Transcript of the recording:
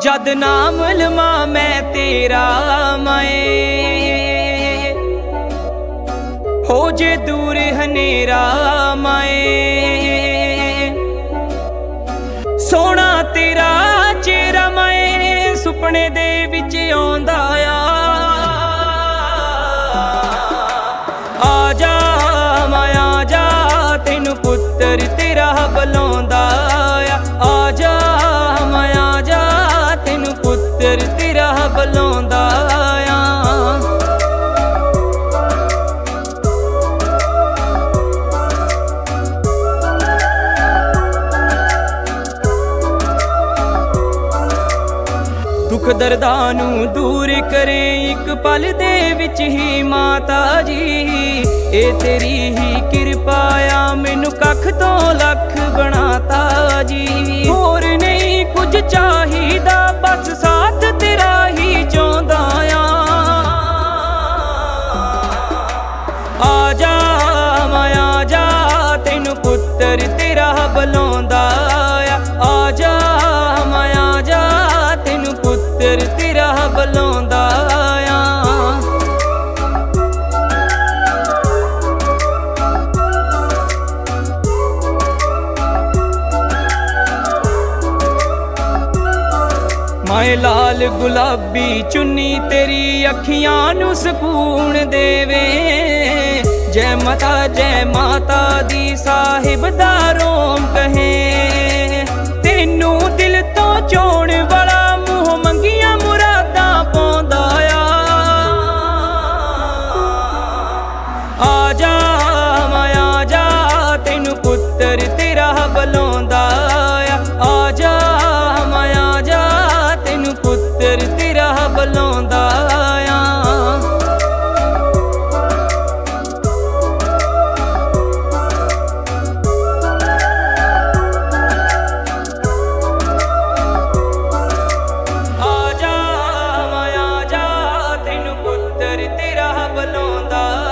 जद नाम लमा मैं तेरा माए, हो जे दूर हनेरा माए। सोना तेरा चेहरा माए सुपने दे विच आउंदा आ जा माया जा तेनू पुत्तर तेरा बुलाउंदा आ जा माया जा तेनू पुत्तर तेरा बुलाउंदा दुख दर्दां नू दूर करे एक पल दे विच ही माता जी। ए तेरी ही कृपा आ मैनू कख तो लख बनाता जी। होर नहीं कुछ चाहिदा बस साथ तेरा ही चाहुंदा आ जा माया जा तेनू पुत्तर तेरा बुलाउंदा आ जा माया जा तेनू पुत्तर तेरा बुलाउंदा माए लाल गुलाबी चुन्नी तेरी अखियां नू सुकून देवे। जय माता दी साहिब दा रोम कहे तेनू दिल तो चोण वाला मुँह मंगिया मुरादां पाउंदा आ जा माया जा तेनू पुत्तर तेरा बुलाउंदा आ जा माया जा तेनू पुत्तर तेरा बुलाउंदा आ जा माया जा तेनू पुत्तर तेरा बुलाउंदा।